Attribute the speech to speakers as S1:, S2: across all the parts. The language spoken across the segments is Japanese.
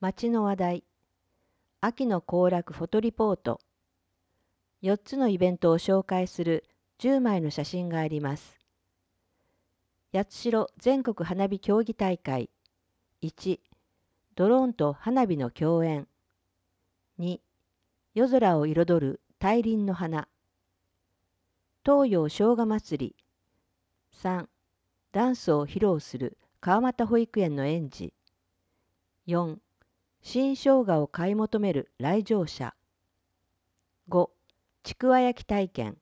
S1: 街の話題、秋の行楽フォトリポート、4つのイベントを紹介する10枚の写真があります。八代全国花火競技大会。1、ドローンと花火の共演。2、夜空を彩る大輪の花。東洋生姜祭り。3、ダンスを披露する川俣保育園の園児。4、新生姜を買い求める来場者。5、ちくわ焼き体験。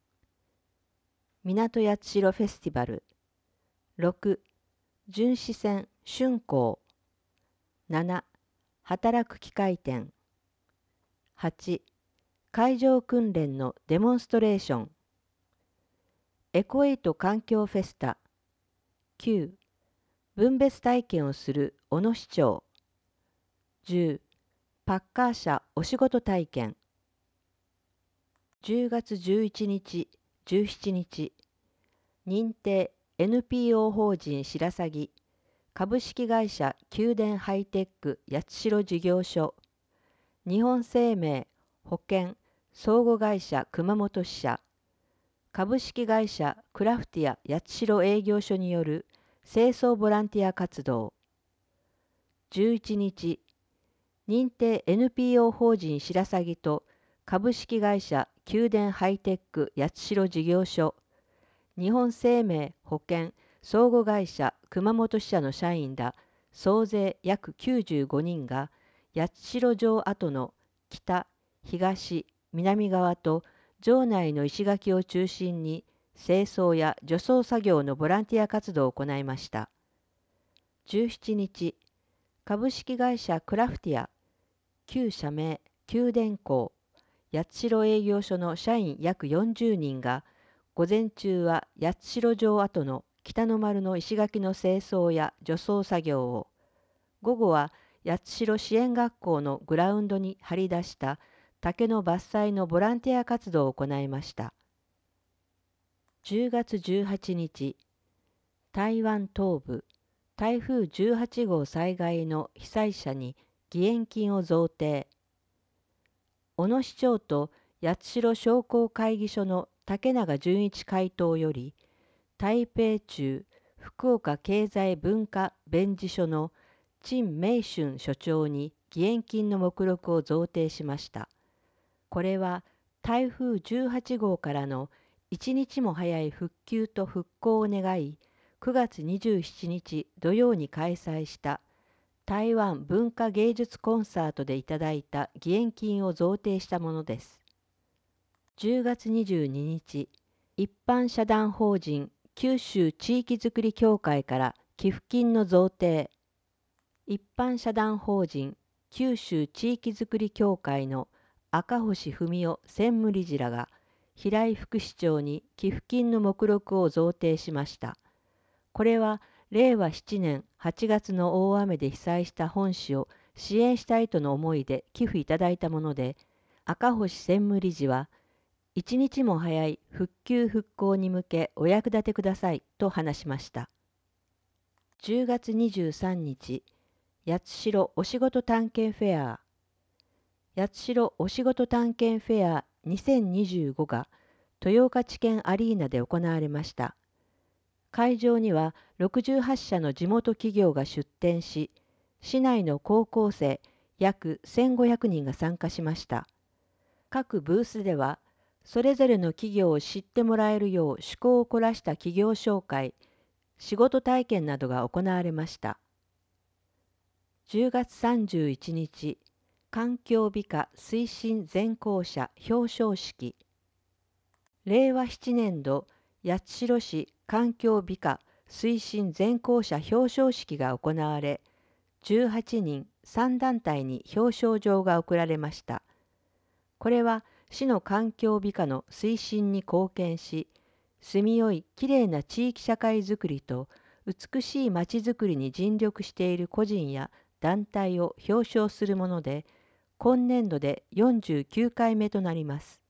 S1: 港八代フェスティバル。6、巡視船春光。7、働く機械店。8、海上訓練のデモンストレーション。エコエイト環境フェスタ。9、分別体験をする小野市長。10、パッカー車お仕事体験。10月11日、17日、認定 NPO 法人白鷺、株式会社宮殿ハイテック八代事業所、日本生命保険相互会社熊本支社、株式会社クラフティア八代営業所による清掃ボランティア活動。11日、認定 NPO 法人白鷺と株式会社宮殿ハイテック八代事業所、日本生命保険相互会社熊本支社の社員ら総勢約95人が八代城跡の北、東、南側と城内の石垣を中心に清掃や除草作業のボランティア活動を行いました。17日、株式会社クラフティア、旧社名宮殿港、八代営業所の社員約40人が、午前中は八代城跡の北の丸の石垣の清掃や除草作業を、午後は八代支援学校のグラウンドに張り出した竹の伐採のボランティア活動を行いました。10月18日、台湾東部、台風18号災害の被災者に義援金を贈呈。小野市長と八代商工会議所の竹永純一会頭より、台北中福岡経済文化弁事所の陳明春所長に義援金の目録を贈呈しました。これは台風18号からの一日も早い復旧と復興を願い、9月27日土曜に開催した台湾文化芸術コンサートでいただいた義援金を贈呈したものです。10月22日、一般社団法人九州地域づくり協会から寄付金の贈呈。一般社団法人九州地域づくり協会の赤星文夫専務理事らが平井副市長に寄付金の目録を贈呈しました。これは令和7年8月の大雨で被災した本市を支援したいとの思いで寄付いただいたもので、赤星専務理事は、一日も早い復旧復興に向けお役立てくださいと話しました。10月23日、八代お仕事探検フェア。八代お仕事探検フェア2025が豊岡地検アリーナで行われました。会場には68社の地元企業が出展し、市内の高校生約1500人が参加しました。各ブースでは、それぞれの企業を知ってもらえるよう趣向を凝らした企業紹介、仕事体験などが行われました。10月31日、環境美化推進全校舎表彰式。令和7年度八代市環境美化推進全校舎表彰式が行われ、18人3団体に表彰状が贈られました。これは市の環境美化の推進に貢献し、住みよいきれいな地域社会づくりと美しいまちづくりに尽力している個人や団体を表彰するもので、今年度で49回目となります。